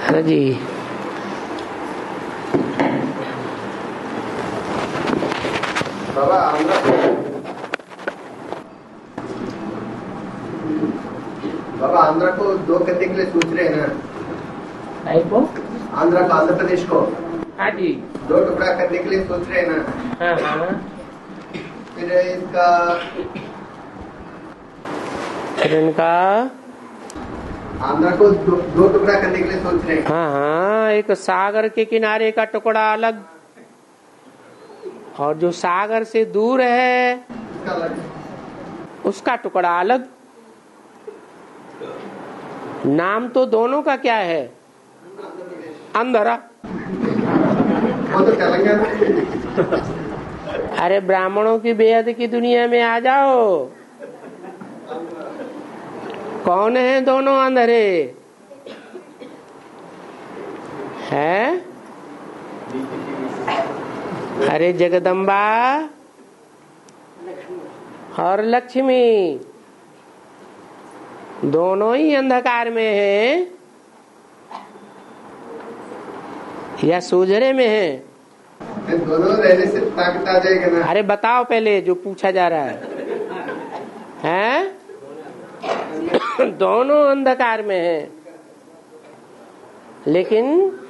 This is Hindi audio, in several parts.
अरे जी बाबा आंध्रा को दो करने के लिए सोच रहे हैं ना? को आंध्र प्रदेश को हाँ जी दो टुकड़ा करने के लिए सोच रहे हैं ना? हाँ फिर इसका इनका आंध्र को दो टुकड़ा करने के लिए सोच रहे हैं। हाँ, एक सागर के किनारे का टुकड़ा अलग और जो सागर से दूर है इसका अलग, उसका टुकड़ा अलग। नाम तो दोनों का क्या है? आंध्रा। वो तो तेलंगाना। अरे ब्राह्मणों की बेहद की दुनिया में आ जाओ। कौन है दोनों अंधेरे? है अरे जगदम्बा और लक्ष्मी दोनों ही अंधकार में हैं या सूझरे में हैं? दोनों रहने से ताकत आ जाएगा ना? अरे बताओ पहले जो पूछा जा रहा है? दोनों अंधकार में हैं, लेकिन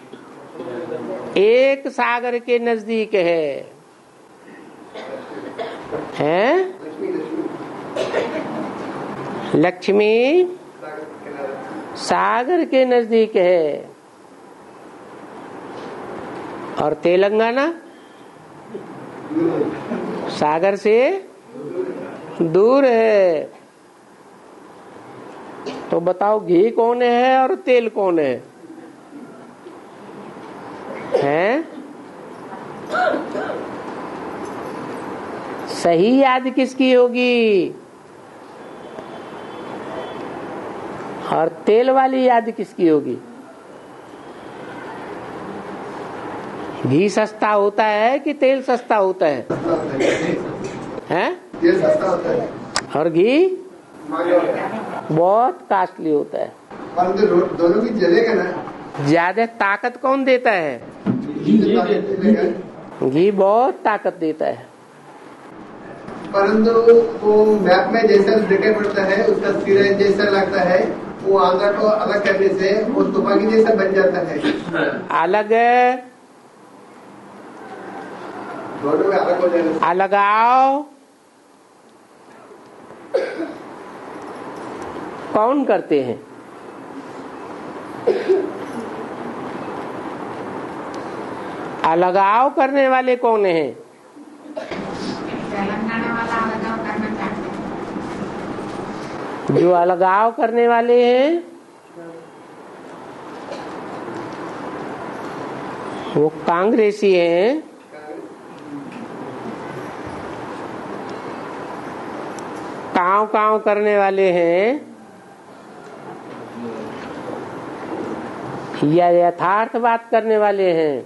एक सागर के नजदीक है। लक्ष्मी सागर के नजदीक है और तेलंगाना सागर से दूर है। तो बताओ घी कौन है और तेल कौन है? सही याद किसकी होगी और तेल वाली याद किसकी होगी? घी सस्ता होता है कि तेल सस्ता होता है? तेल सस्ता होता है और घी बहुत कास्टली होता है। परंतु दोनों भी जलेगा ना? ज्यादा ताकत कौन देता है? घी बहुत ताकत देता है। परंतु वो मैप में जैसा दिखाई पड़ता है उसका सिरा जैसा लगता है, वो आंध्र को अलग करने से वो तुपाकी जैसा बन जाता है। अलग है, दोनों में अलग हो जाएगा। अलग आओ कौन करते हैं? अलगाव करने वाले कौन हैं? तेलंगाना वाला अलगाव करना चाहते हैं। जो अलगाव करने वाले हैं वो कांग्रेसी हैं। काव काव करने वाले हैं या यथार्थ बात करने वाले हैं?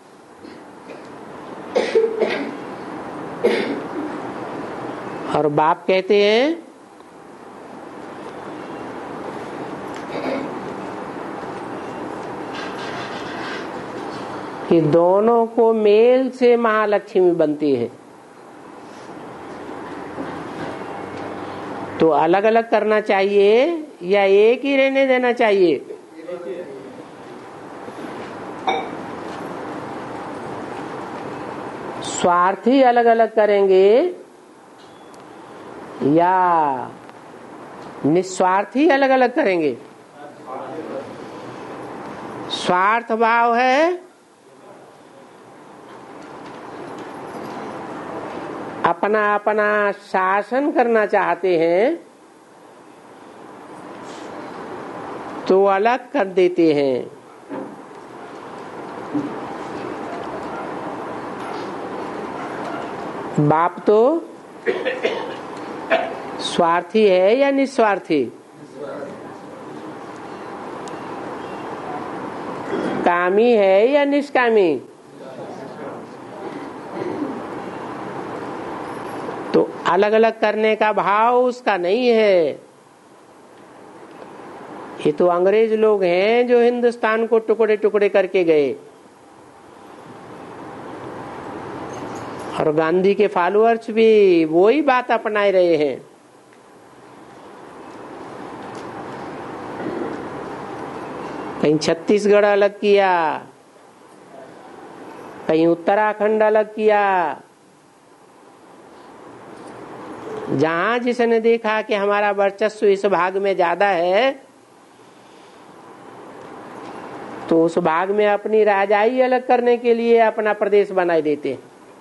और बाप कहते हैं कि दोनों को मेल से महालक्ष्मी बनती है। तो अलग अलग करना चाहिए या एक ही रहने देना चाहिए? स्वार्थी अलग अलग करेंगे या निस्वार्थी अलग अलग करेंगे? स्वार्थ भाव है, अपना अपना शासन करना चाहते हैं तो अलग कर देते हैं। बाप तो स्वार्थी है या निस्वार्थी? कामी है या निष्कामी? तो अलग अलग करने का भाव उसका नहीं है, ये तो अंग्रेज लोग हैं जो हिंदुस्तान को टुकड़े टुकड़े करके गए, और गांधी के फॉलोअर्स भी वही बात अपना रहे हैं। कहीं छत्तीसगढ़ अलग किया, कहीं उत्तराखंड अलग किया। जहां जिसने देखा कि हमारा वर्चस्व इस भाग में ज्यादा है, तो उस भाग में अपनी राजाई अलग करने के लिए अपना प्रदेश बना देते।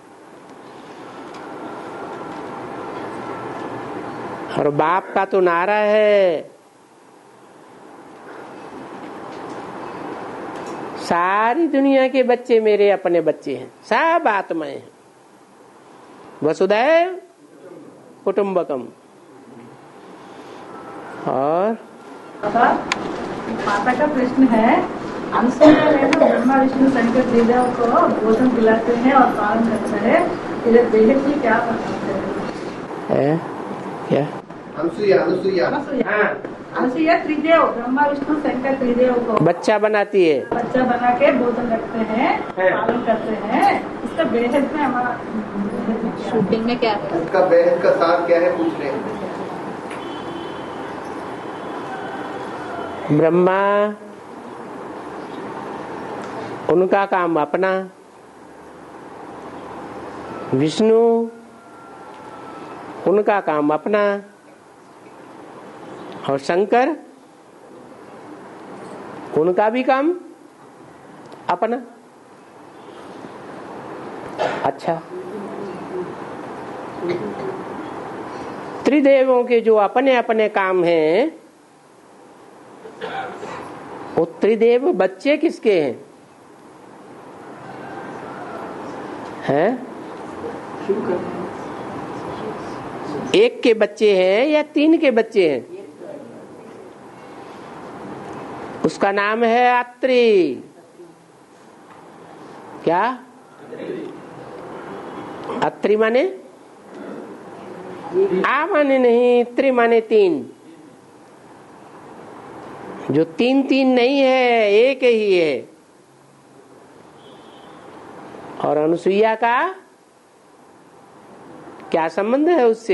और बाप का तो नारा है, सारी दुनिया के बच्चे मेरे अपने बच्चे हैं, सब आत्माएं हैं। वसुधैव कुटुंबकम। और माता का प्रश्न है, अनुसुईया ने ब्रह्मा विष्णु शंकर त्रिदेव को भोजन पिलाते हैं और पालन करते हैं, इधर बेहद की क्या बताते हैं? क्या? अनुसुईया अनुसुईया त्रिदेव, ब्रह्मा विष्णु शंकर त्रिदेव को बच्चा बनाती है, बच्चा बना के भोजन रखते हैं, पालन करते हैं। इसका बेहद में हमारा शूटिंग में क्या है? इसका बेहद का सार क्या है पूछ रहे हैं। ब्रह्मा उनका काम अपना, विष्णु उनका काम अपना, और शंकर उनका भी काम अपना। अच्छा, त्रिदेवों के जो अपने अपने काम हैं, वो त्रिदेव बच्चे किसके हैं? एक के बच्चे हैं या तीन के बच्चे हैं? उसका नाम है अत्रि। क्या? अत्रि माने आ माने नहीं, त्रि माने तीन। जो तीन तीन नहीं है, एक ही है। और अनुसुईया का क्या संबंध है उससे?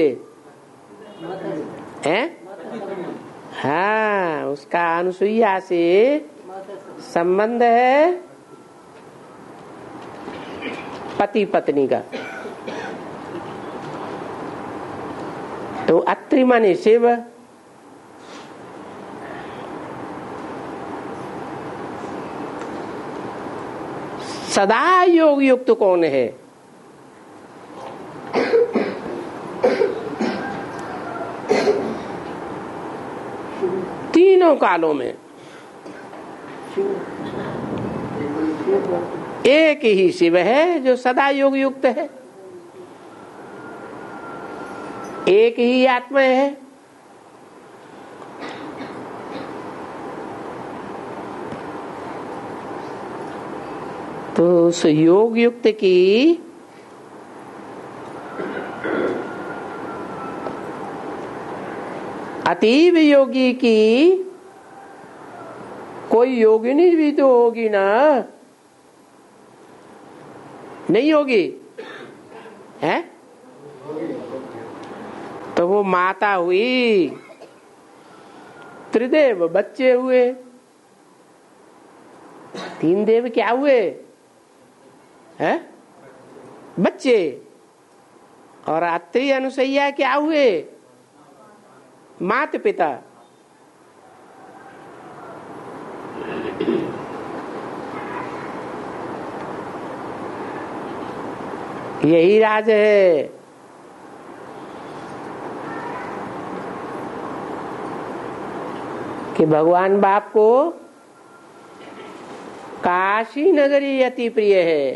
हैं? हाँ, उसका अनुसुईया से संबंध है पति पत्नी का। तो अत्रि माने शिव, सदा योग युक्त कौन है? तीनों कालों में एक ही शिव है जो सदा योग युक्त है, एक ही आत्मा है। तो उस योग युक्त की अतीव योगी की कोई योगिनी भी तो होगी ना? नहीं होगी है? तो वो माता हुई, त्रिदेव बच्चे हुए, तीन देव क्या हुए? है बच्चे। और अत्रि अनुसुईया क्या हुए? माता पिता। यही राज है। कि भगवान बाप को काशी नगरी अति प्रिय है।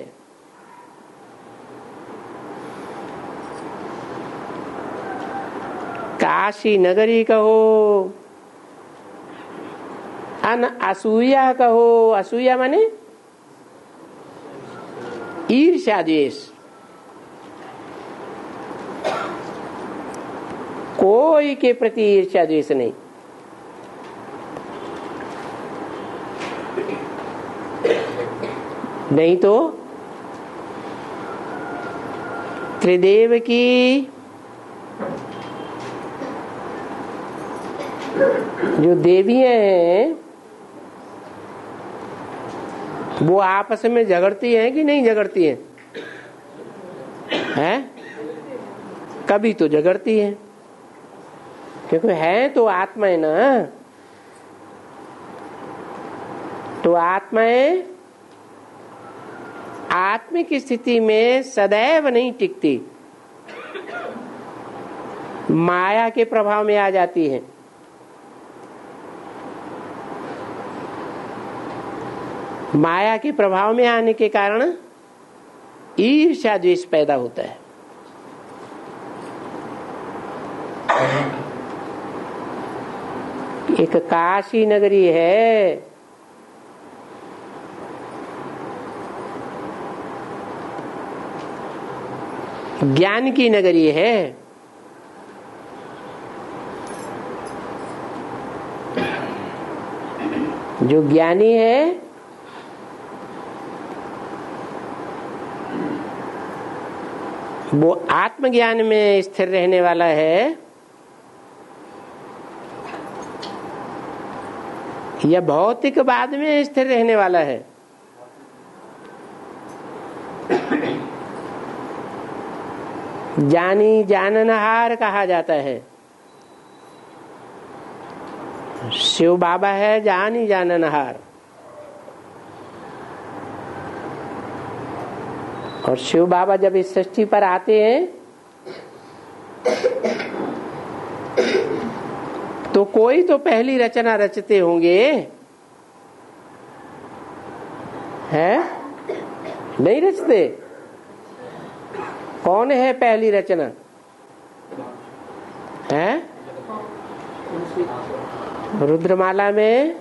काशी नगरी कहो, असूया कहो। असूया माने ईर्ष्या द्वेष। कोई के प्रति ईर्ष्या द्वेष नहीं। नहीं तो त्रिदेव की जो देवियां हैं वो आपस में झगड़ती हैं कि नहीं झगड़ती हैं? हैं? कभी तो झगड़ती हैं, क्योंकि है तो आत्माएं ना। तो आत्माएं आत्मिक स्थिति में सदैव नहीं टिकती, माया के प्रभाव में आ जाती है। माया के प्रभाव में आने के कारण ईर्ष्या द्वेष पैदा होता है। एक काशी नगरी है, ज्ञान की नगरी है। जो ज्ञानी है वो आत्मज्ञान में स्थिर रहने वाला है या भौतिकवाद में स्थिर रहने वाला है? जानी जाननहार कहा जाता है। शिव बाबा है जानी जाननहार, और शिव बाबा जब इस सृष्टि पर आते हैं तो कोई तो पहली रचना रचते होंगे, है नहीं रचते? कौन है पहली रचना? है रुद्रमाला में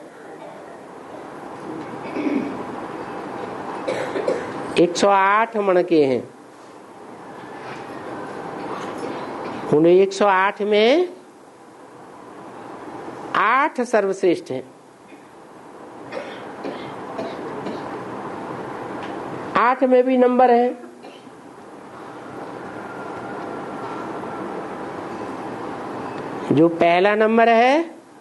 108 मणके हैं। उन 108 में 8 सर्वश्रेष्ठ हैं। 8 में भी नंबर है। जो पहला नंबर है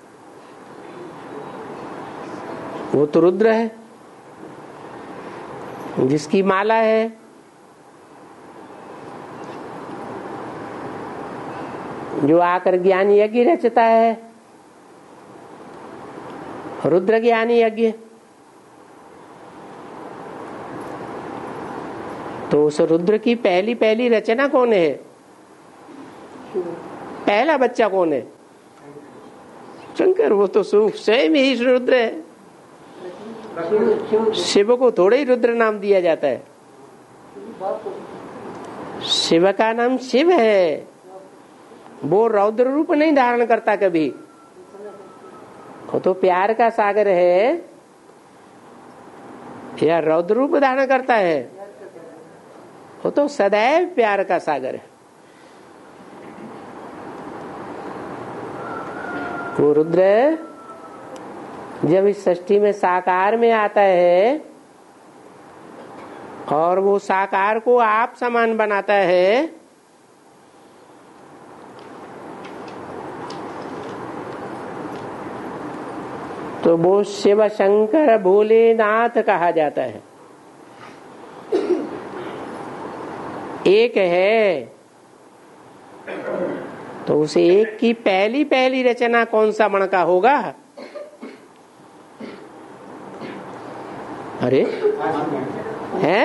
वो तो रुद्र है, जिसकी माला है। जो आकर ज्ञान यज्ञ रचता है, रुद्र ज्ञान यज्ञ। तो उस रुद्र की पहली पहली रचना कौन है? पहला बच्चा कौन है? शंकर। वो तो स्वयं ही रुद्र है। शिव को थोड़े ही रुद्र नाम दिया जाता है। शिव का नाम शिव है, वो रौद्र रूप नहीं धारण करता कभी। वो तो प्यार का सागर है या रौद्र रूप धारण करता है? वो तो सदैव प्यार का सागर है। वो रुद्र जब इस सृष्टि में साकार में आता है और वो साकार को आप समान बनाता है, तो वो शिव शंकर भोलेनाथ कहा जाता है। एक है तो उसे एक की पहली पहली रचना कौन सा मणका होगा? अरे है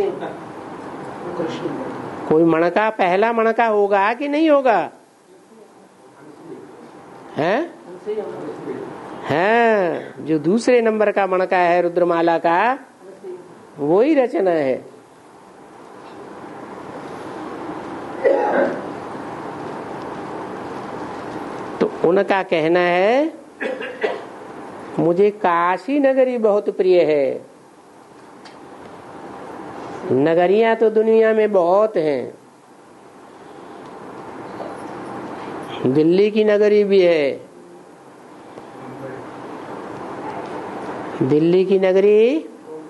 कोई मणका पहला मणका होगा कि नहीं होगा? है जो दूसरे नंबर का मणका है रुद्रमाला का, वो ही रचना है। तो उनका कहना है मुझे काशी नगरी बहुत प्रिय है। नगरियां तो दुनिया में बहुत हैं। दिल्ली की नगरी भी है, दिल्ली की नगरी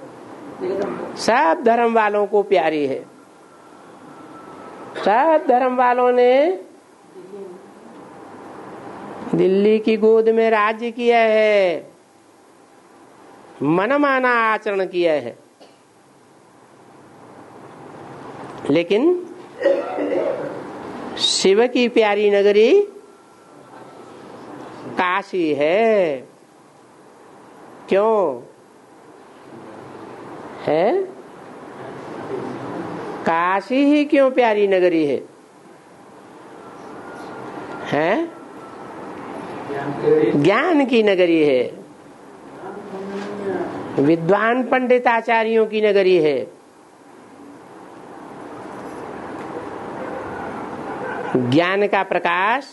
सब धर्म वालों को प्यारी है। सब धर्म वालों ने दिल्ली की गोद में राज्य किया है, मनमाना आचरण किया है। लेकिन शिव की प्यारी नगरी काशी है। क्यों है? काशी ही क्यों प्यारी नगरी है? हैं? ज्ञान की नगरी है, विद्वान पंडिताचार्यों की नगरी है। ज्ञान का प्रकाश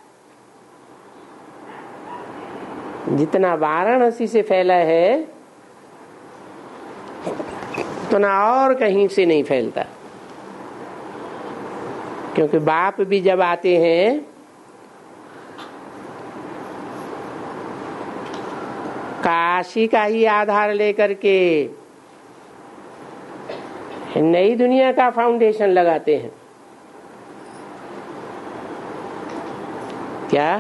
जितना वाराणसी से फैला है उतना और कहीं से नहीं फैलता। क्योंकि बाप भी जब आते हैं काशी का ही आधार लेकर के नई दुनिया का फाउंडेशन लगाते हैं। क्या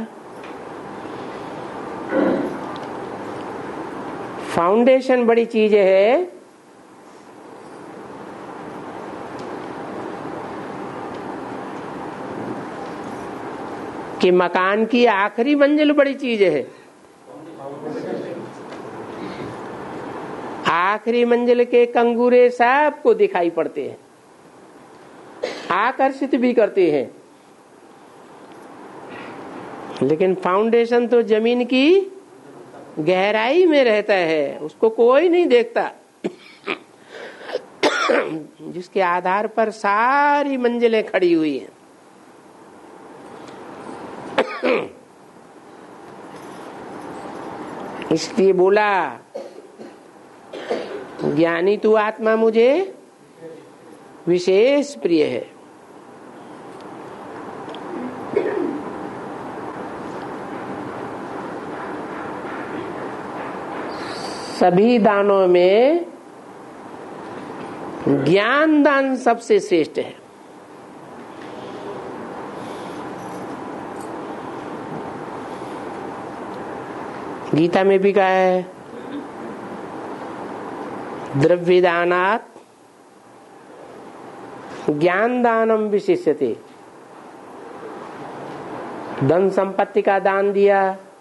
फाउंडेशन बड़ी चीज है कि मकान की आखिरी मंजिल बड़ी चीज है? आखिरी मंजिल के कंगूरे सबको दिखाई पड़ते हैं, आकर्षित भी करते हैं, लेकिन फाउंडेशन तो जमीन की गहराई में रहता है, उसको कोई नहीं देखता। जिसके आधार पर सारी मंजिलें खड़ी हुई हैं। इसलिए बोला ज्ञानी तू आत्मा मुझे विशेष प्रिय है। सभी दानों में ज्ञान दान सबसे श्रेष्ठ है। गीता में भी कहा है द्रव्य दानात ज्ञान दानम विशिष्यते। धन संपत्ति का दान दिया,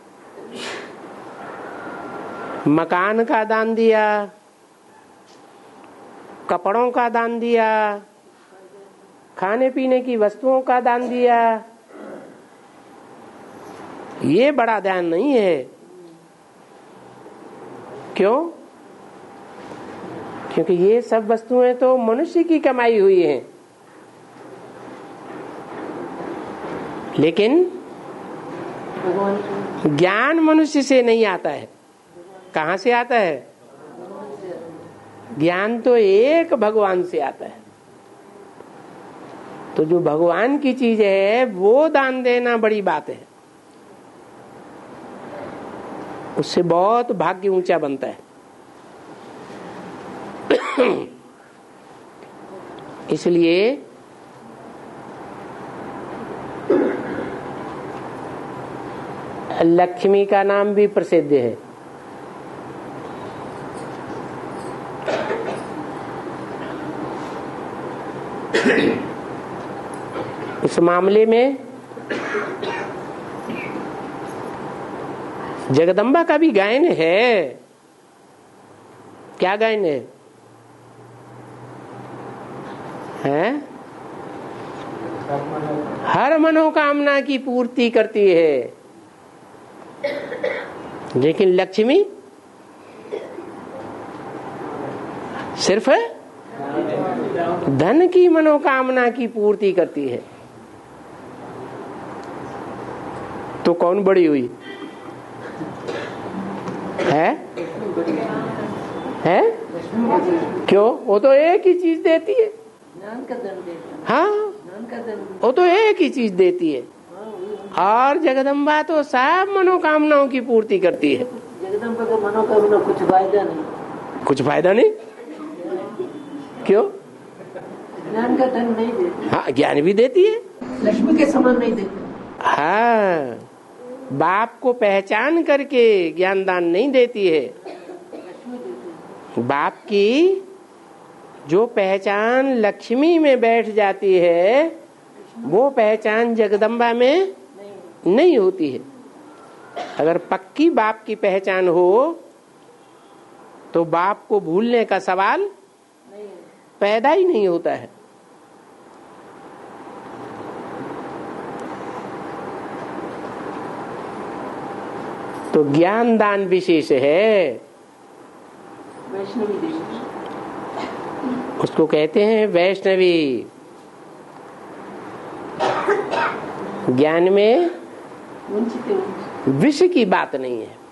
मकान का दान दिया, कपड़ों का दान दिया, खाने पीने की वस्तुओं का दान दिया, ये बड़ा दान नहीं है। क्यों? क्योंकि ये सब वस्तुएं तो मनुष्य की कमाई हुई हैं, लेकिन ज्ञान मनुष्य से नहीं आता है। कहां से आता है? ज्ञान तो एक भगवान से आता है। तो जो भगवान की चीज है वो दान देना बड़ी बात है, उससे बहुत भाग्य ऊंचा बनता है। इसलिए लक्ष्मी का नाम भी प्रसिद्ध है। इस मामले में जगदम्बा का भी गायन है। क्या गायन है? हर मनोकामना की पूर्ति करती है। लेकिन लक्ष्मी सिर्फ धन की मनोकामना की पूर्ति करती है। तो कौन बड़ी हुई है? क्यों? वो तो एक ही चीज देती है। हाँ, वो तो एक ही चीज देती है। और जगदम्बा तो सब मनोकामनाओं की पूर्ति करती है। जगदम्बा का मनोकामना कुछ फायदा नहीं, कुछ फायदा नहीं। क्यों? ज्ञान का धन नहीं देती। हाँ, ज्ञान भी देती है, लक्ष्मी के समान नहीं देती। हाँ, बाप को पहचान करके ज्ञान दान नहीं देती है। बाप की जो पहचान लक्ष्मी में बैठ जाती है, वो पहचान जगदम्बा में नहीं होती है। अगर पक्की बाप की पहचान हो तो बाप को भूलने का सवाल पैदा ही नहीं होता है। तो ज्ञान दान विशेष है, वैष्णवी विशेष, उसको कहते हैं वैष्णवी। ज्ञान में विष की बात नहीं है।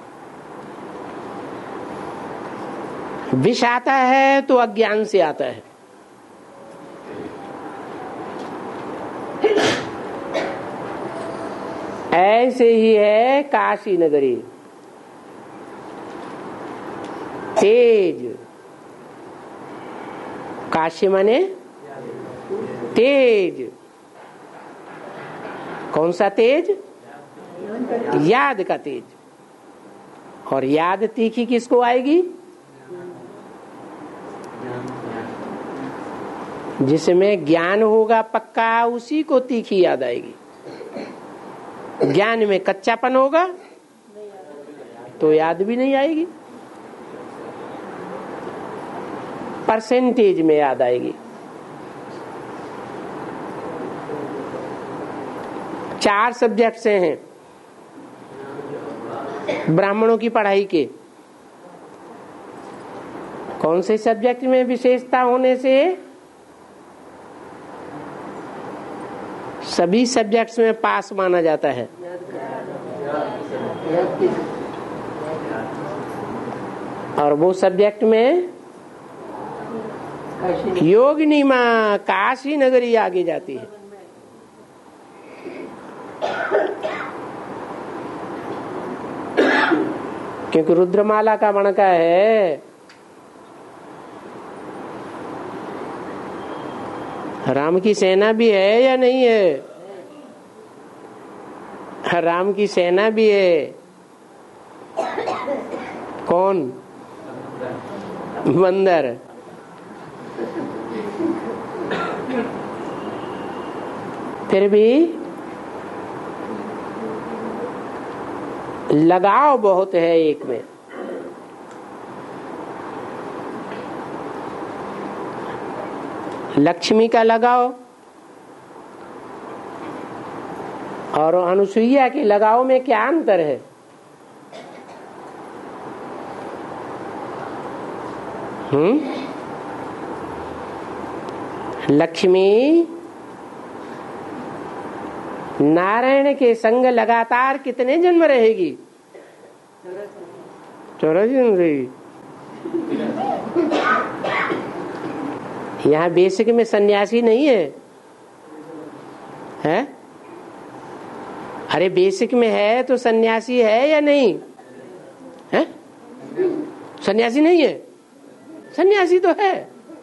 विष आता है तो अज्ञान से आता है। ऐसे ही है काशी नगरी, तेज। काशी माने तेज। कौन सा तेज? याद का तेज। और याद तीखी किसको आएगी? जिसमें ज्ञान होगा पक्का, उसी को तीखी याद आएगी। ज्ञान में कच्चापन होगा तो याद भी नहीं आएगी, परसेंटेज में याद आएगी। 4 सब्जेक्ट्स हैं ब्राह्मणों की पढ़ाई के। कौन से सब्जेक्ट में विशेषता होने से सभी सब्जेक्ट्स में पास माना जाता है? और वो सब्जेक्ट में योगिनी माँ काशी नगरी आगे जाती है। क्योंकि रुद्रमाला का मणका है, राम की सेना भी है या नहीं है? राम की सेना भी है। कौन? बंदर। फिर भी लगाव बहुत है एक में। लक्ष्मी का लगाव और अनुसुईया के लगाव में क्या अंतर है? लक्ष्मी नारायण के संग लगातार कितने जन्म रहेगी? 84 जन्म रहेगी। यहाँ बेसिक में सन्यासी नहीं है, है? अरे बेसिक में है तो सन्यासी है या नहीं है? सन्यासी नहीं है, सन्यासी तो है।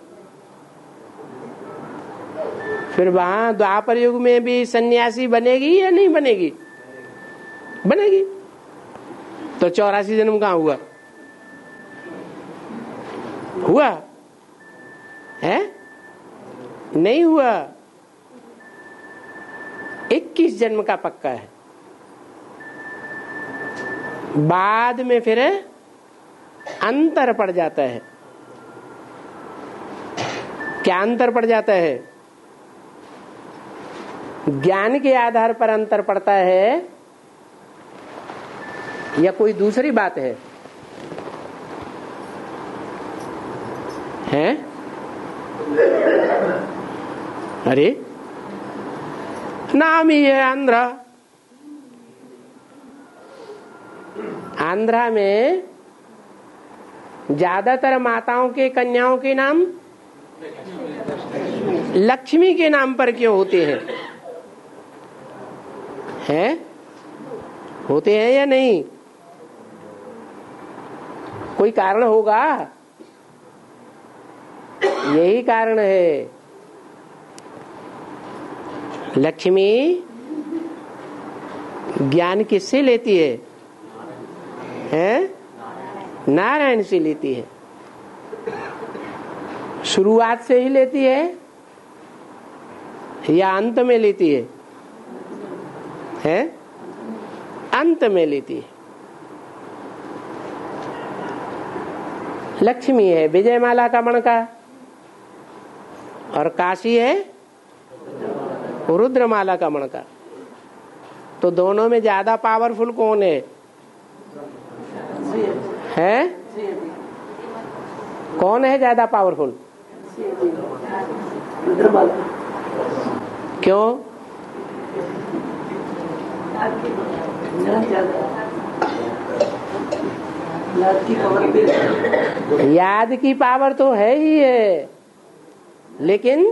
फिर वहां द्वापर युग में भी सन्यासी बनेगी या नहीं बनेगी? बनेगी। तो 84 जन्म कहाँ हुआ? हुआ है? नहीं हुआ। 21 जन्म का पक्का है। बाद में फिर अंतर पड़ जाता है। क्या अंतर पड़ जाता है? ज्ञान के आधार पर अंतर पड़ता है या कोई दूसरी बात है? हैं? अरे नाम ही है आंध्रा। आंध्रा में ज्यादातर माताओं के कन्याओं के नाम लक्ष्मी के नाम पर क्यों होते हैं? हैं? होते हैं या नहीं? कोई कारण होगा, यही कारण है। लक्ष्मी ज्ञान किससे लेती है? नारायण से लेती है। शुरुआत से ही लेती है या अंत में लेती है? अंत में लेती है। लक्ष्मी है विजयमाला का मणका और काशी है रुद्रमाला का मणका। तो दोनों में ज्यादा पावरफुल कौन है? कौन है ज्यादा पावरफुल? क्यों? याद की पावर तो है ही है, लेकिन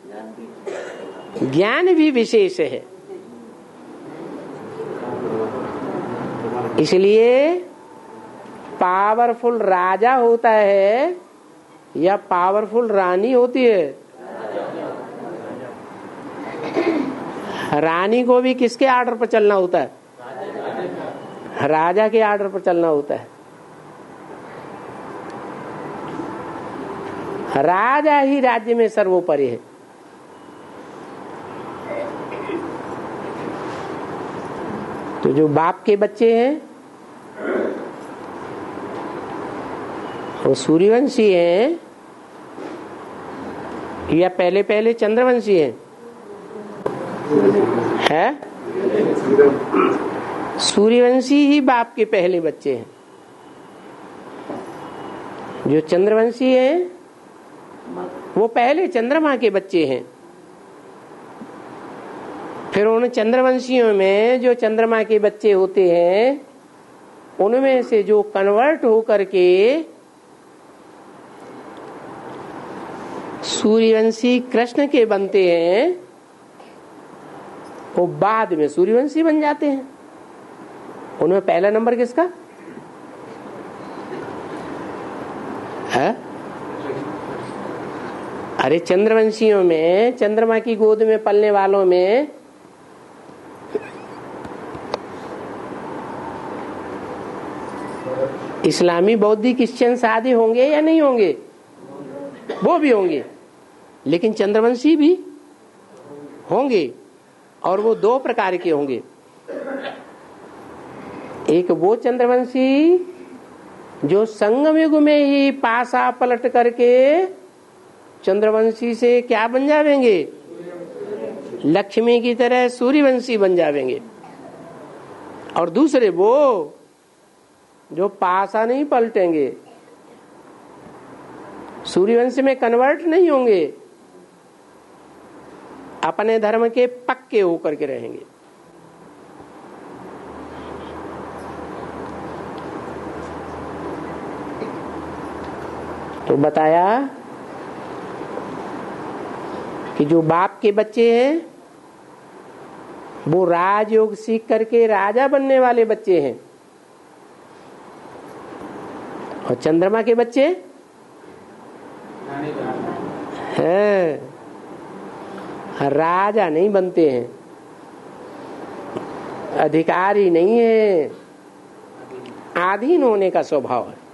ज्ञान भी विशेष है। इसलिए पावरफुल राजा होता है या पावरफुल रानी होती है? रानी को भी किसके आर्डर पर चलना होता है? राजा के आर्डर पर चलना होता है। राजा ही राज्य में सर्वोपरि है। तो जो बाप के बच्चे हैं वो सूर्यवंशी हैं या पहले पहले चंद्रवंशी हैं? सूर्यवंशी ही बाप के पहले बच्चे हैं। जो चंद्रवंशी हैं वो पहले चंद्रमा के बच्चे हैं। फिर उन चंद्रवंशियों में जो चंद्रमा के बच्चे होते हैं उनमें से जो कन्वर्ट होकर के सूर्यवंशी कृष्ण के बनते हैं वो बाद में सूर्यवंशी बन जाते हैं। उनमें पहला नंबर किसका है? अरे चंद्रवंशियों में, चंद्रमा की गोद में पलने वालों में इस्लामी, बौद्धिक, क्रिश्चियन आदि होंगे या नहीं होंगे? वो भी होंगे, लेकिन चंद्रवंशी भी होंगे। और वो दो प्रकार के होंगे। एक वो चंद्रवंशी जो संगम युग में ही पासा पलट करके चंद्रवंशी से क्या बन जावेंगे? लक्ष्मी की तरह सूर्यवंशी बन जावेंगे। और दूसरे वो जो पासा नहीं पलटेंगे, सूर्यवंश में कन्वर्ट नहीं होंगे, अपने धर्म के पक्के होकर के रहेंगे। तो बताया कि जो बाप के बच्चे हैं वो राजयोग सीख करके राजा बनने वाले बच्चे हैं, और चंद्रमा के बच्चे हैं राजा नहीं बनते हैं, अधिकारी नहीं है, आधीन होने का स्वभाव है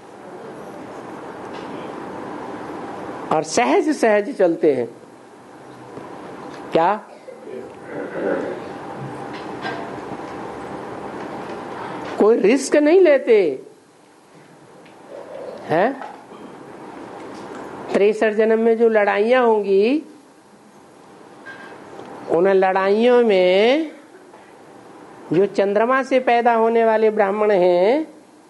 और सहज सहज चलते हैं। क्या? कोई रिस्क नहीं लेते हैं। 63 जन्म में जो लड़ाइयां होंगी उन लड़ाइयों में जो चंद्रमा से पैदा होने वाले ब्राह्मण हैं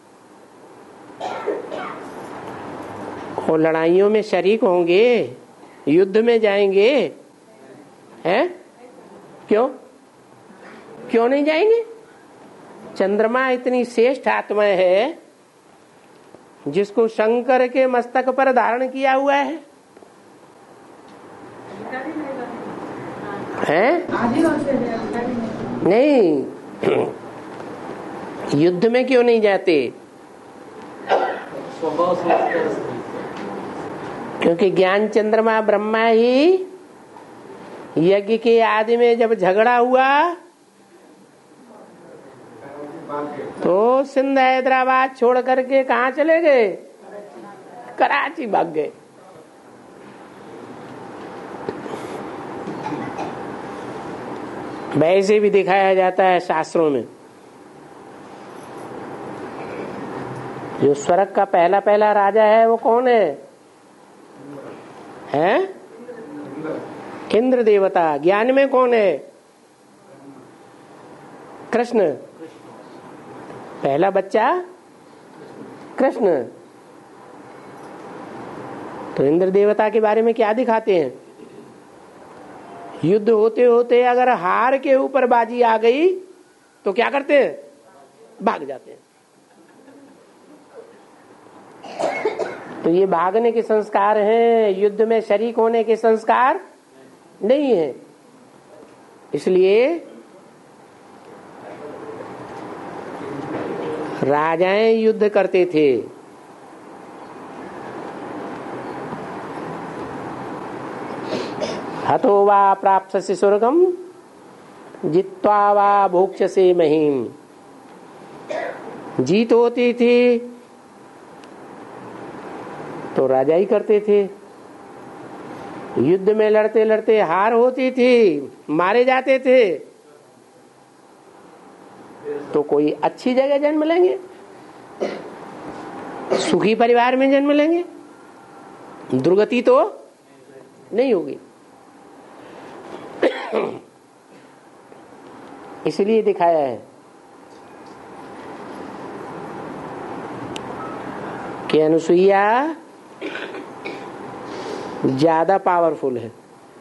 वो लड़ाइयों में शरीक होंगे, युद्ध में जाएंगे हैं? क्यों क्यों नहीं जाएंगे? चंद्रमा इतनी श्रेष्ठ आत्मा है जिसको शंकर के मस्तक पर धारण किया हुआ है। नहीं, युद्ध में क्यों नहीं जाते? स्वभाव से क्योंकि ज्ञान चंद्रमा ब्रह्मा ही यज्ञ के आदि में जब झगड़ा हुआ तो सिंध हैदराबाद छोड़ करके कहाँ चले गए? कराची भाग गए। वैसे भी दिखाया जाता है शास्त्रों में। जो स्वर्ग का पहला पहला राजा है वो कौन है? इंद्र देवता। ज्ञान में कौन है? कृष्ण। पहला बच्चा कृष्ण। तो इंद्र देवता के बारे में क्या दिखाते हैं? युद्ध होते होते अगर हार के ऊपर बाजी आ गई तो क्या करते हैं? भाग जाते हैं। तो ये भागने के संस्कार हैं, युद्ध में शरीक होने के संस्कार नहीं है। इसलिए राजाएं युद्ध करते थे। हतो वा प्राप्स्यसि स्वर्गम जित्वा वा भोक्ष्यसे महीम। जीत होती थी तो राजा ही करते थे। युद्ध में लड़ते लड़ते हार होती थी, मारे जाते थे, तो कोई अच्छी जगह जन्म लेंगे, सुखी परिवार में जन्म लेंगे, दुर्गति तो नहीं होगी। इसलिए दिखाया है कि अनुसुईया ज्यादा पावरफुल है,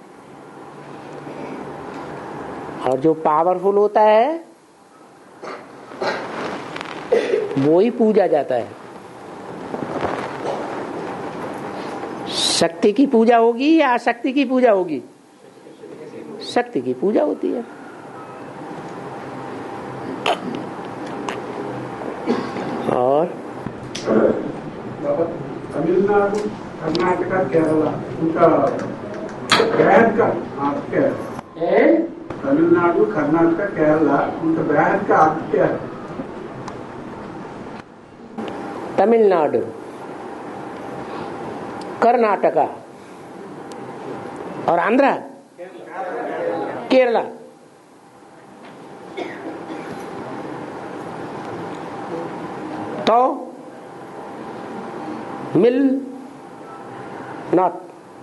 और जो पावरफुल होता है वो ही पूजा जाता है। शक्ति की पूजा होगी या शक्ति की पूजा होगी? शक्ति की पूजा होती है। और तमिलनाडु, कर्नाटका, केरला, उनका बैन का अर्थ क्या है? तमिलनाडु, कर्नाटका, केरला, उनका बैन का अर्थ क्या है? तमिलनाडु, कर्नाटका और आंध्रा, केरला। तो मिल नॉट,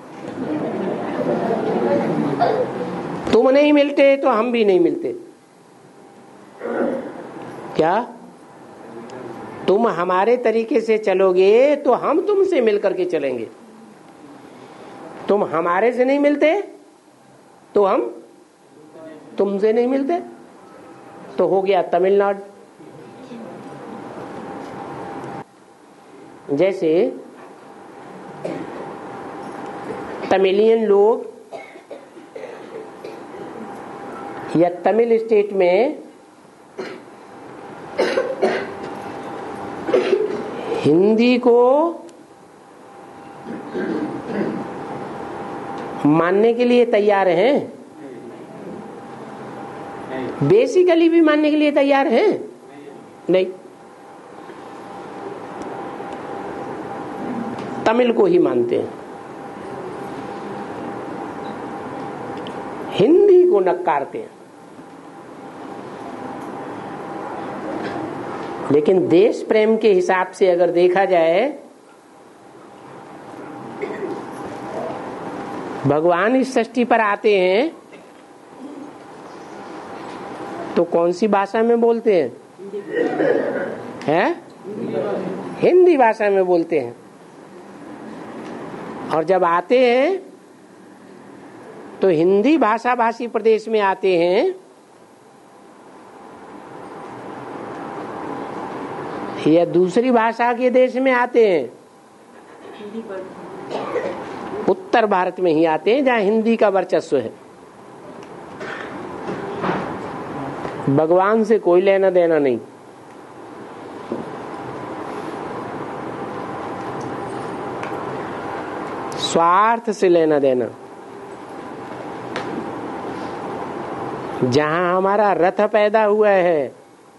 तुम नहीं मिलते तो हम भी नहीं मिलते। क्या तुम हमारे तरीके से चलोगे तो हम तुमसे मिलकर के चलेंगे, तुम हमारे से नहीं मिलते तो हम तुमसे नहीं मिलते, तो हो गया तमिलनाडु। जैसे तमिलियन लोग या तमिल स्टेट में हिंदी को मानने के लिए तैयार हैं, बेसिकली भी मानने के लिए तैयार हैं नहीं, तमिल को ही मानते हैं, हिंदी को नकारते हैं। लेकिन देश प्रेम के हिसाब से अगर देखा जाए, भगवान इस सृष्टि पर आते हैं तो कौन सी भाषा में बोलते हैं? हिंदी भाषा में बोलते हैं। और जब आते हैं तो हिंदी भाषा भाषी प्रदेश में आते हैं या दूसरी भाषा के देश में आते हैं? उत्तर भारत में ही आते हैं जहाँ हिंदी का वर्चस्व है। भगवान से कोई लेना देना नहीं। स्वार्थ से लेना देना। जहां हमारा रथ पैदा हुआ है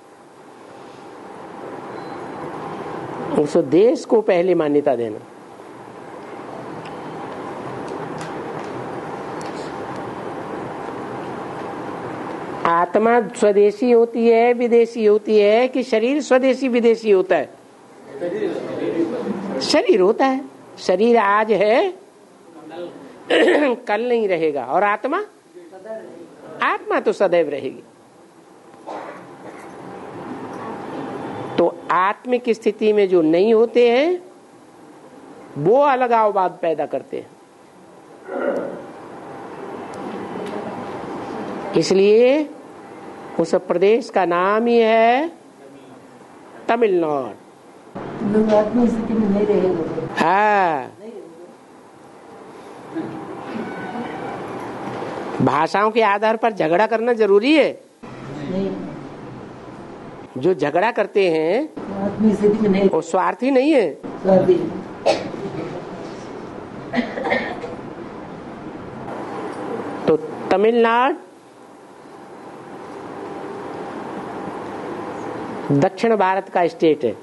उस देश को पहले मान्यता देना। आत्मा स्वदेशी होती है विदेशी होती है कि शरीर स्वदेशी विदेशी होता है? शरीर होता है। शरीर आज है कल नहीं रहेगा, और आत्मा तो सदैव रहेगी। तो आत्मिक स्थिति में जो नहीं होते हैं वो अलगाववाद पैदा करते हैं। इसलिए उस प्रदेश का नाम ही है तमिलनाडु। लोग आत्मिक स्थिति में नहीं रहेंगे। हाँ, भाषाओं के आधार पर झगड़ा करना जरूरी है? नहीं। जो झगड़ा करते हैं आत्मिक स्थिति में नहीं, वो स्वार्थी नहीं है। स्वार्थी। तो तमिलनाडु दक्षिण भारत का स्टेट है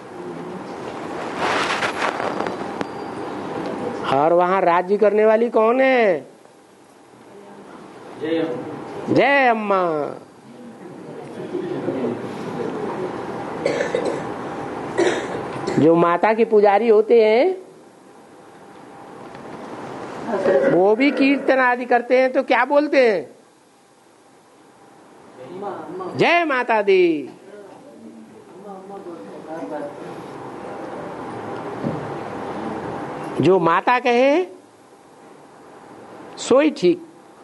और वहां राज्य करने वाली कौन है? जय अम्मा। जो माता के पुजारी होते हैं वो भी कीर्तन आदि करते हैं तो क्या बोलते हैं? जय माता दी। जो माता कहे सोई ठीक।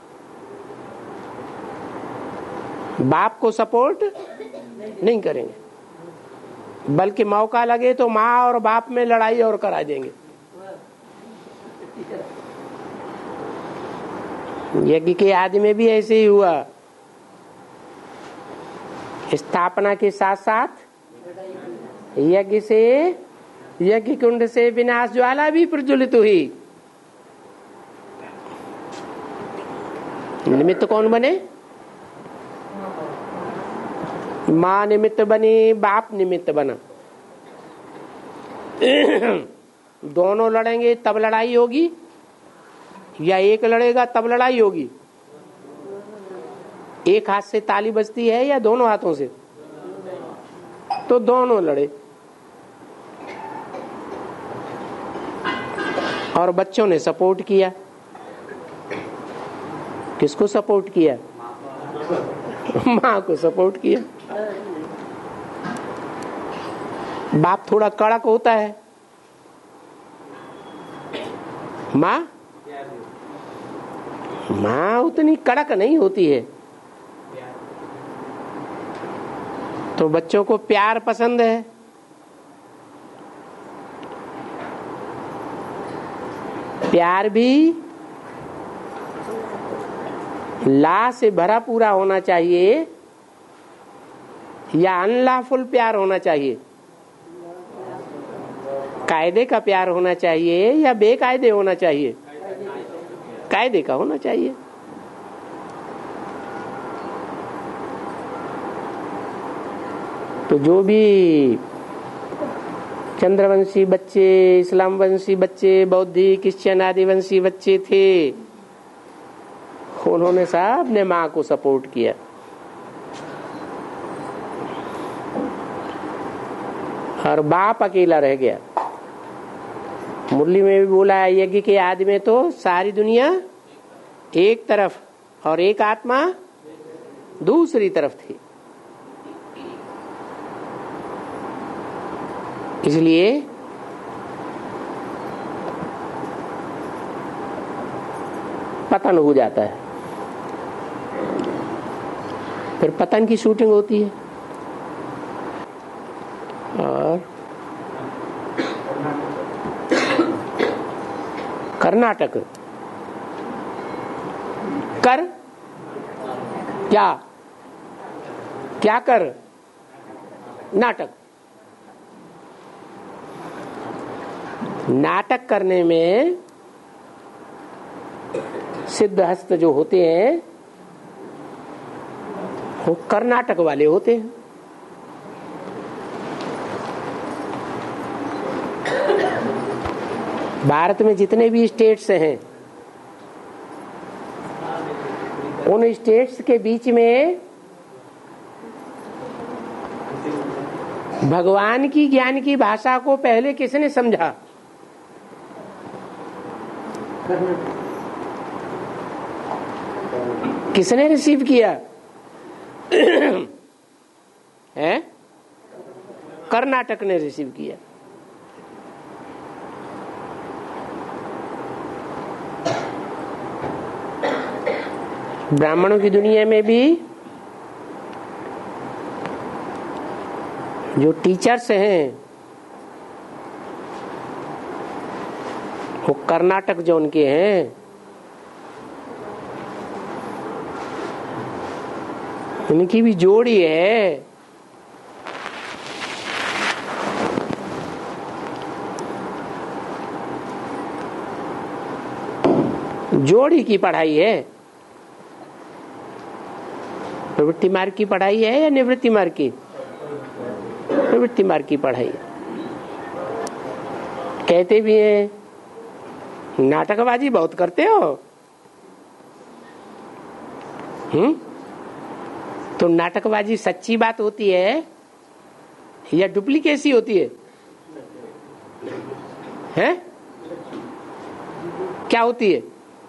बाप को सपोर्ट नहीं करेंगे, बल्कि मौका लगे तो माँ और बाप में लड़ाई और करा देंगे। यज्ञ के आदि में भी ऐसे ही हुआ। स्थापना के साथ साथ यज्ञ कुंड से विनाश ज्वाला भी प्रज्वलित हुई। निमित्त कौन बने? माँ निमित्त बनी, बाप निमित्त बना। दोनों लड़ेंगे तब लड़ाई होगी, या एक लड़ेगा तब लड़ाई होगी? एक हाथ से ताली बजती है या दोनों हाथों से? तो दोनों लड़े। और बच्चों ने सपोर्ट किया। किसको सपोर्ट किया? माँ को सपोर्ट किया। बाप थोड़ा कड़क होता है, माँ उतनी कड़क नहीं होती है। तो बच्चों को प्यार पसंद है। प्यार भी ला से भरा पूरा होना चाहिए या अनलॉफुल प्यार होना चाहिए? कायदे का प्यार होना चाहिए या बेकायदे होना चाहिए? कायदे का होना चाहिए। तो जो भी चंद्रवंशी बच्चे, इस्लाम वंशी बच्चे, बौद्धिक क्रिश्चियन आदिवंशी बच्चे थे, उन्होंने सब ने माँ को सपोर्ट किया। और बाप अकेला रह गया। मुरली में भी बोला है, यज्ञ के आदि में तो सारी दुनिया एक तरफ और एक आत्मा दूसरी तरफ थी। इसलिए पतन हो जाता है। फिर पतन की शूटिंग होती है। और कर्नाटक कर क्या क्या कर नाटक। नाटक करने में सिद्धहस्त जो होते हैं वो कर्नाटक वाले होते हैं। भारत में जितने भी स्टेट्स हैं उन स्टेट्स के बीच में भगवान की ज्ञान की भाषा को पहले किसने समझा? किसने रिसीव किया? है कर्नाटक ने रिसीव किया। ब्राह्मणों की दुनिया में भी जो टीचर्स हैं वो कर्नाटक जो उनके हैं, उनकी भी जोड़ी है। जोड़ी की पढ़ाई है। प्रवृत्ति मार्ग की पढ़ाई है या निवृत्ति मार्ग की? प्रवृत्ति मार्ग की पढ़ाई। कहते भी हैं नाटकबाजी बहुत करते हो। तो नाटकबाजी सच्ची बात होती है या डुप्लीकेसी होती है? हैं? क्या होती है?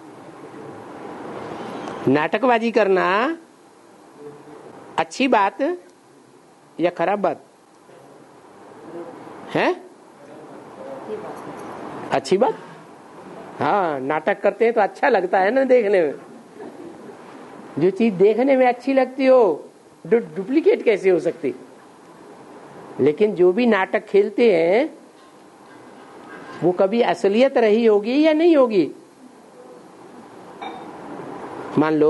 नाटकबाजी करना अच्छी बात या खराब बात है? अच्छी बात। हाँ, नाटक करते हैं तो अच्छा लगता है ना देखने में। जो चीज देखने में अच्छी लगती हो डुप्लीकेट कैसे हो सकती? लेकिन जो भी नाटक खेलते हैं वो कभी असलियत रही होगी या नहीं होगी? मान लो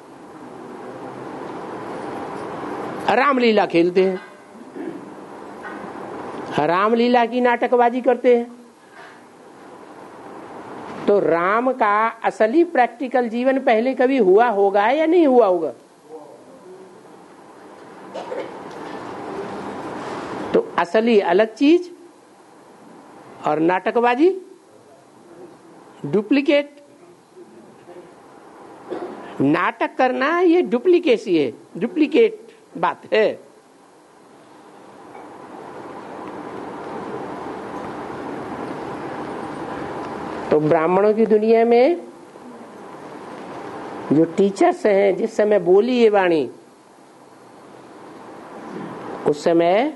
रामलीला खेलते हैं, रामलीला की नाटकबाजी करते हैं, तो राम का असली प्रैक्टिकल जीवन पहले कभी हुआ होगा या नहीं हुआ होगा? तो असली अलग चीज और नाटकबाजी डुप्लीकेट। नाटक करना ये डुप्लीकेसी है, डुप्लीकेट बात है। तो ब्राह्मणों की दुनिया में जो टीचर्स हैं, जिस समय बोली ये वाणी, उस समय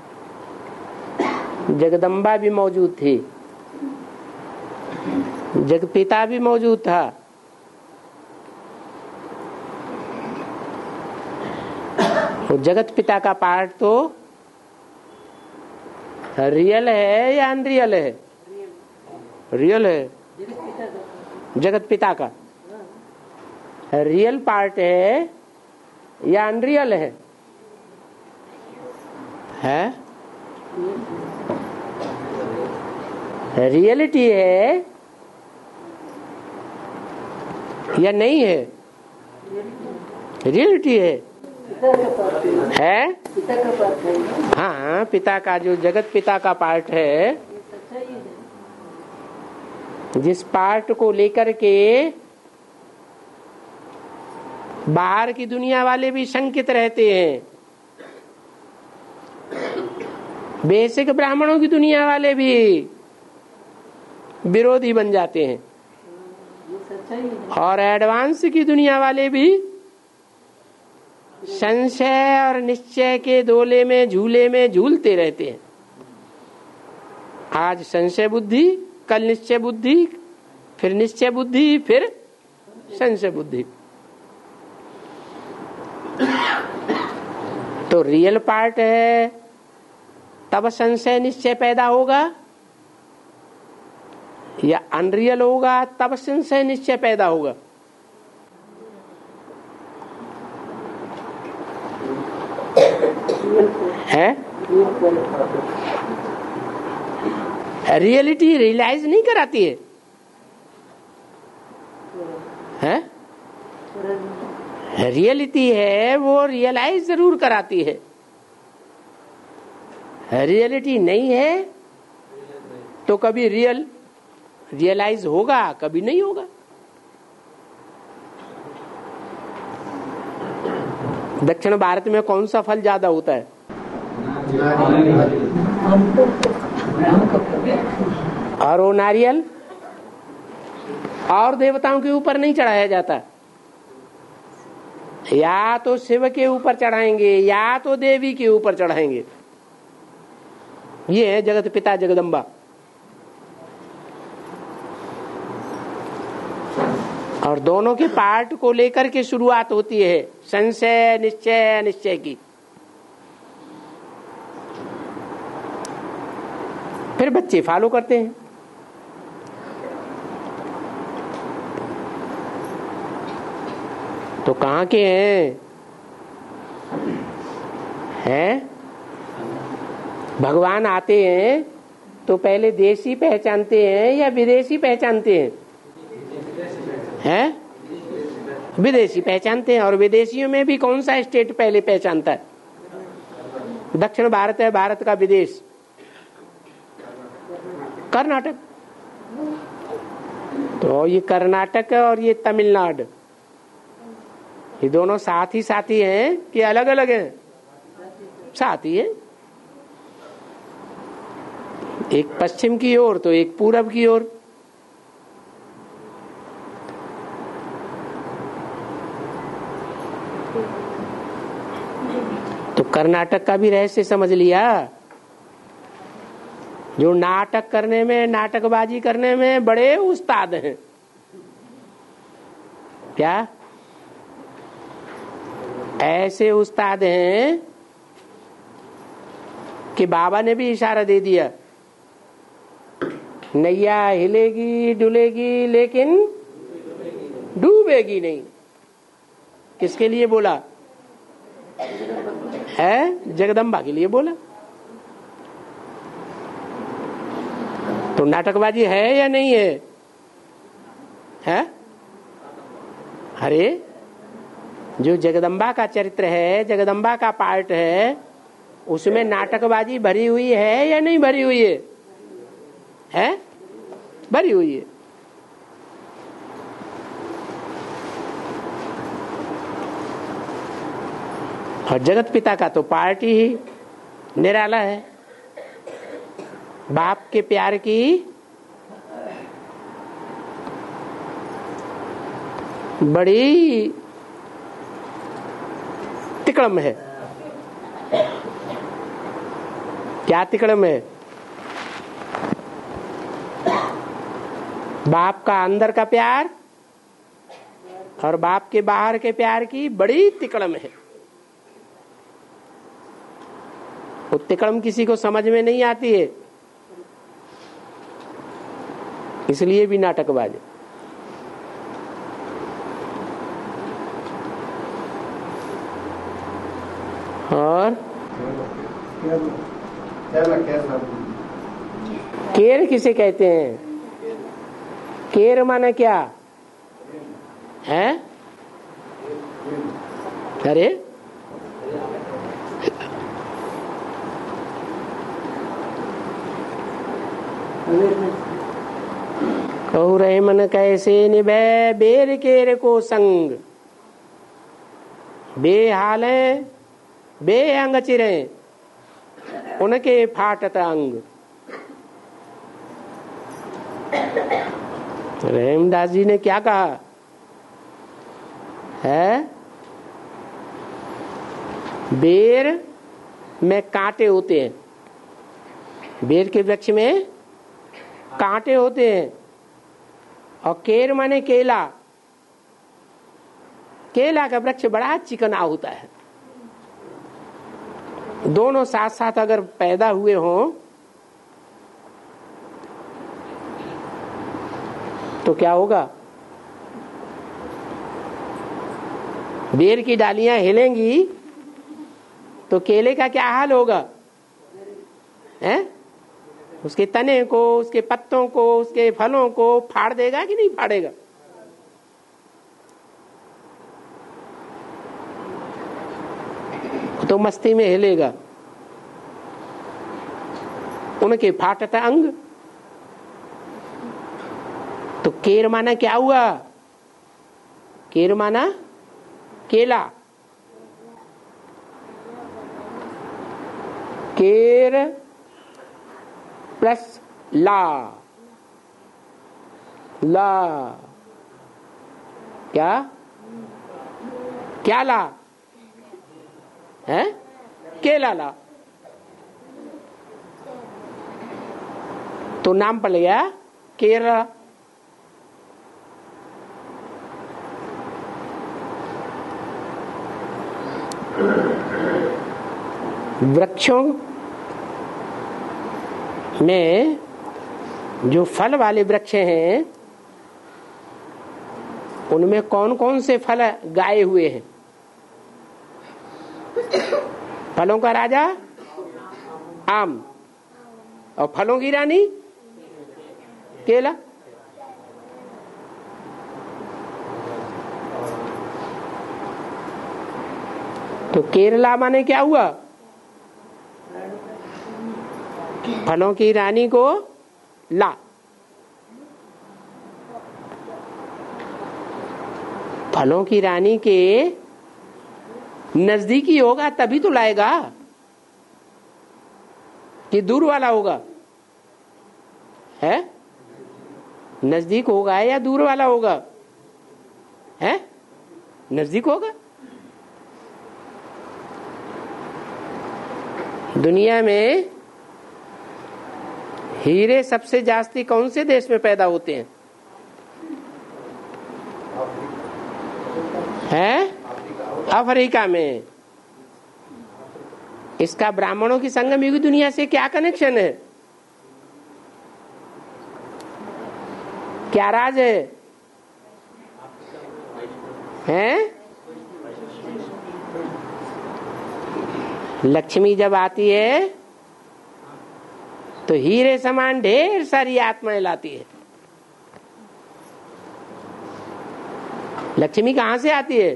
जगदम्बा भी मौजूद थी, जगपिता भी मौजूद था। तो जगत पिता का पार्ट तो रियल है या अनरियल है? रियल है। जगत पिता का रियल पार्ट है या अनरियल है? रियलिटी है या नहीं है? रियलिटी है। हाँ, पिता का जो जगत पिता का पार्ट है, जिस पार्ट को लेकर के बाहर की दुनिया वाले भी शंकित रहते हैं, बेसिक ब्राह्मणों की दुनिया वाले भी विरोधी बन जाते हैं, और एडवांस की दुनिया वाले भी संशय और निश्चय के दोले में, झूले में झूलते रहते हैं। आज संशय बुद्धि, कल निश्चय बुद्धि, फिर निश्चय बुद्धि, फिर संशय बुद्धि। तो रियल पार्ट है तब संशय निश्चय पैदा होगा, या अनरियल होगा तब संशय निश्चय पैदा होगा? है? रियलिटी रियलाइज नहीं कराती है, है? रियलिटी है वो रियलाइज जरूर कराती है। रियलिटी नहीं है तो कभी रियलाइज होगा, कभी नहीं होगा। दक्षिण भारत में कौन सा फल ज्यादा होता है? और वो नारियल और देवताओं के ऊपर नहीं चढ़ाया जाता, या तो शिव के ऊपर चढ़ाएंगे या तो देवी के ऊपर चढ़ाएंगे। ये है जगत पिता जगदम्बा। और दोनों के पार्ट को लेकर के शुरुआत होती है संशय निश्चय अनिश्चय की। फिर बच्चे फॉलो करते हैं। तो कहाँ के हैं? भगवान आते हैं तो पहले देशी पहचानते हैं या विदेशी पहचानते हैं? विदेशी पहचानते हैं। और विदेशियों में भी कौन सा स्टेट पहले पहचानता है? दक्षिण भारत है, भारत का विदेश कर्नाटक। तो ये कर्नाटक और ये तमिलनाडु, ये दोनों साथ ही हैं कि अलग अलग हैं? साथ ही है। एक पश्चिम की ओर तो एक पूरब की ओर। तो कर्नाटक का भी रहस्य समझ लिया। जो नाटक करने में, नाटकबाजी करने में बड़े उस्ताद हैं। क्या ऐसे उस्ताद हैं कि बाबा ने भी इशारा दे दिया, नैया हिलेगी डुलेगी लेकिन डूबेगी नहीं। किसके लिए बोला है? जगदम्बा के लिए बोला। तो नाटकबाजी है या नहीं है? है? अरे जो जगदम्बा का चरित्र है, जगदम्बा का पार्ट है, उसमें नाटकबाजी भरी हुई है या नहीं भरी हुई है? है? भरी हुई है। और जगत पिता का तो पार्ट ही निराला है। बाप के प्यार की बड़ी तिकड़म है। क्या तिकड़म है? बाप का अंदर का प्यार और बाप के बाहर के प्यार की बड़ी तिकड़म है। वो तिकड़म किसी को समझ में नहीं आती है, इसलिए भी नाटकबाज। और केर किसे कहते हैं? केर माने क्या है? अरे कहू रहे मन कैसे निभे बेर केर को संग, बेहाले बेअंग चिरे उनके फाटत अंग। रहीमदास जी ने क्या कहा है? बेर में कांटे होते हैं, बेर के वृक्ष में कांटे होते हैं। और केर माने केला, केला का वृक्ष बड़ा चिकना होता है। दोनों साथ साथ अगर पैदा हुए हों तो क्या होगा? बेर की डालियां हिलेंगी तो केले का क्या हाल होगा? हैं? उसके तने को, उसके पत्तों को, उसके फलों को फाड़ देगा कि नहीं फाड़ेगा? तो मस्ती में हिलेगा। उनके फाटता अंग। तो केर माना क्या हुआ? केर माना केला। केर प्लस ला, ला क्या क्या ला है? केला ला। तो नाम पड़ गया केरला। वृक्षों में जो फल वाले वृक्ष हैं उनमें कौन कौन से फल गाए हुए हैं? फलों का राजा आम और फलों की रानी केला। तो केरला माने क्या हुआ? फलों की रानी को ला। फलों की रानी के नजदीकी होगा तभी तो लाएगा, कि दूर वाला होगा? है नजदीक होगा या दूर वाला होगा? है नजदीक होगा। दुनिया में हीरे सबसे जास्ती कौन से देश में पैदा होते हैं? अफ्रीका में। इसका ब्राह्मणों की संगम युगी दुनिया से क्या कनेक्शन है? क्या राज है? हैं? लक्ष्मी जब आती है तो हीरे समान ढेर सारी आत्माएं लाती है। लक्ष्मी कहां से आती है?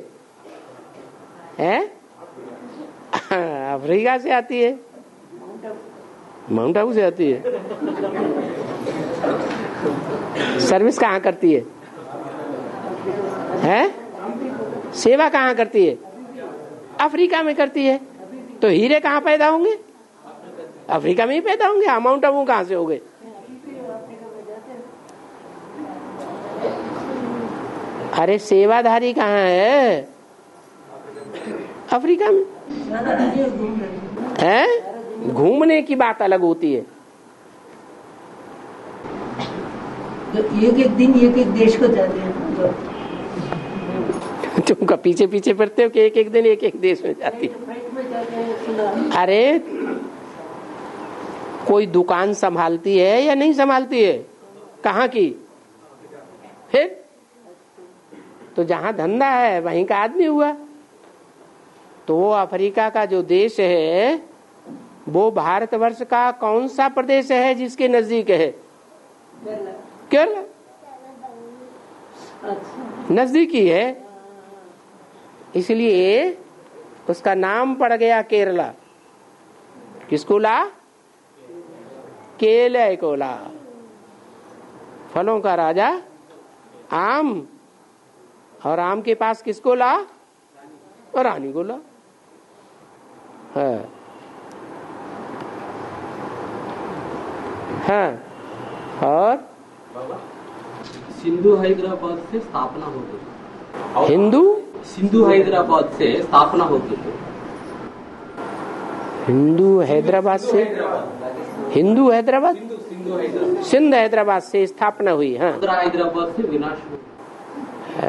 अफ्रीका से आती है, माउंट आबू से आती है। सर्विस कहां करती है? सेवा कहां करती है? अफ्रीका में करती है। तो हीरे कहां पैदा होंगे? अफ्रीका में ही पैदा होंगे। माउंट आबू कहां से हो गए? अरे सेवाधारी कहाँ है? अफ्रीका में है। घूमने की बात अलग होती है। एक एक दिन एक एक देश को जाते हैं। तुमका पीछे पीछे फिरते हो कि एक एक दिन एक एक देश में जाती है। अरे कोई दुकान संभालती है या नहीं संभालती है? कहाँ की? फिर तो जहां धंधा है वहीं का आदमी हुआ। तो वो अफ्रीका का जो देश है वो भारतवर्ष का कौन सा प्रदेश है जिसके नजदीक है? केरला। नजदीकी है, इसलिए उसका नाम पड़ गया केरला। किसको ला? केले को ला। फलों का राजा आम, और आम के पास किसको ला? और रानी को ला। हाँ। और सिंधु हैदराबाद से स्थापना होती थी। सिंधु हैदराबाद से स्थापना होती थी। हिंदू हैदराबाद से सिंध हैदराबाद से स्थापना हुई। हाँ, हैदराबाद से विनाश हुआ।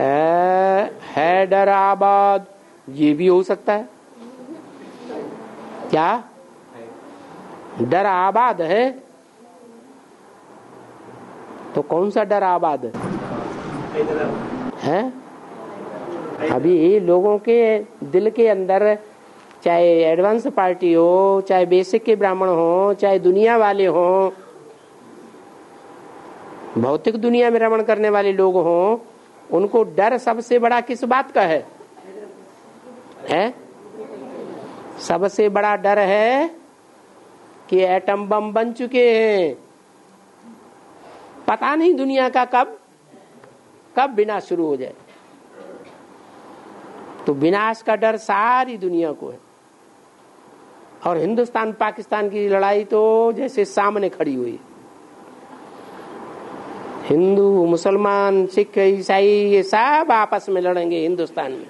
हैदराबाद ये भी हो सकता है। क्या डराबाद है? तो कौन सा डराबाद है? अभी लोगों के दिल के अंदर, चाहे एडवांस पार्टी हो, चाहे बेसिक के ब्राह्मण हो, चाहे दुनिया वाले हो, भौतिक दुनिया में रमण करने वाले लोग हो, उनको डर सबसे बड़ा किस बात का है? सबसे बड़ा डर है कि एटम बम बन चुके हैं, पता नहीं दुनिया का कब विनाश शुरू हो जाए। तो विनाश का डर सारी दुनिया को है। और हिंदुस्तान पाकिस्तान की लड़ाई तो जैसे सामने खड़ी हुई है। हिंदू मुसलमान सिख ईसाई ये सब आपस में लड़ेंगे हिंदुस्तान में,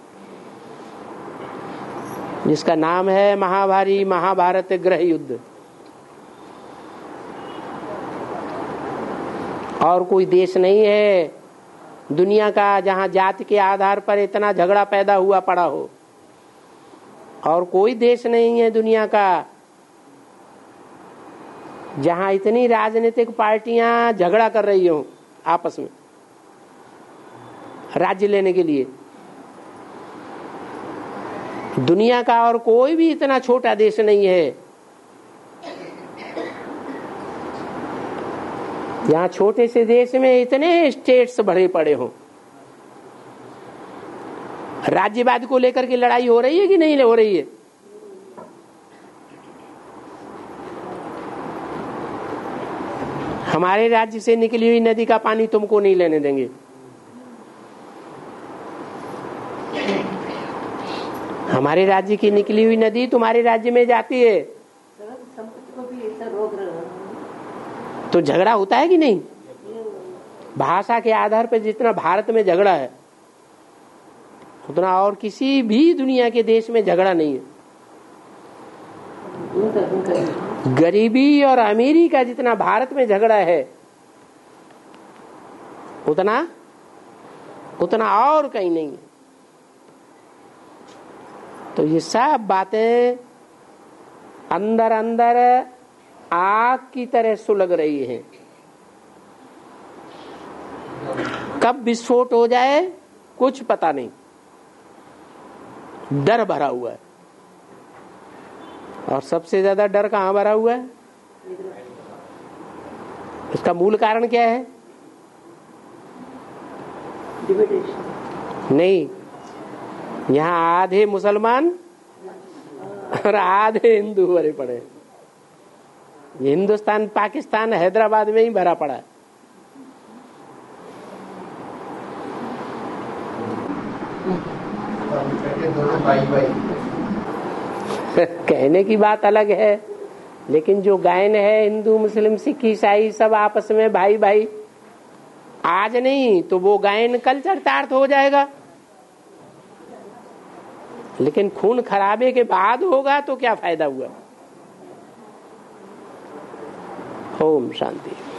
जिसका नाम है महाभारी महाभारत गृह युद्ध। और कोई देश नहीं है दुनिया का जहां जाति के आधार पर इतना झगड़ा पैदा हुआ पड़ा हो। और कोई देश नहीं है दुनिया का जहां इतनी राजनीतिक पार्टियां झगड़ा कर रही हो आपस में राज्य लेने के लिए। दुनिया का और कोई भी इतना छोटा देश नहीं है जहां छोटे से देश में इतने स्टेट्स भरे पड़े हो। राज्यवाद को लेकर के लड़ाई हो रही है कि नहीं हो रही है? हमारे राज्य से निकली हुई नदी का पानी तुमको नहीं लेने देंगे। हमारे राज्य की निकली हुई नदी तुम्हारे राज्य में जाती है तो झगड़ा होता है कि नहीं? भाषा के आधार पर जितना भारत में झगड़ा है उतना और किसी भी दुनिया के देश में झगड़ा नहीं है। गरीबी और अमीरी का जितना भारत में झगड़ा है उतना और कहीं नहीं है। तो ये सब बातें अंदर अंदर आग की तरह सुलग रही हैं। कब विस्फोट हो जाए कुछ पता नहीं, डर भरा हुआ है। और सबसे ज्यादा डर कहां भरा हुआ है? इसका मूल कारण क्या है? नहीं, यहाँ आधे मुसलमान और आधे हिंदू भरे पड़े। हिंदुस्तान पाकिस्तान हैदराबाद में ही भरा पड़ा है। कहने की बात अलग है, लेकिन जो गायन है हिंदू मुस्लिम सिख ईसाई सब आपस में भाई भाई, आज नहीं तो वो गायन कल चरितार्थ हो जाएगा। लेकिन खून खराबे के बाद होगा तो क्या फायदा हुआ? ओम शांति।